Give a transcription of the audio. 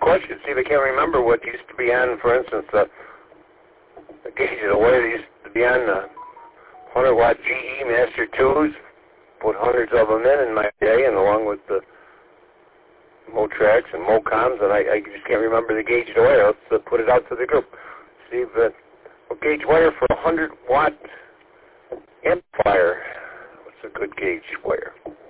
question. See if I can't remember what used to be on, for instance, the gauge of the wire that used to be on the 100-watt GE Master 2s. Put hundreds of them in my day, and along with the Motrax and Mocoms, and I just can't remember the gauge of the wire. Let's put it out to the group. See if, what gauge wire for a 100-watt amplifier? What's a good gauge wire?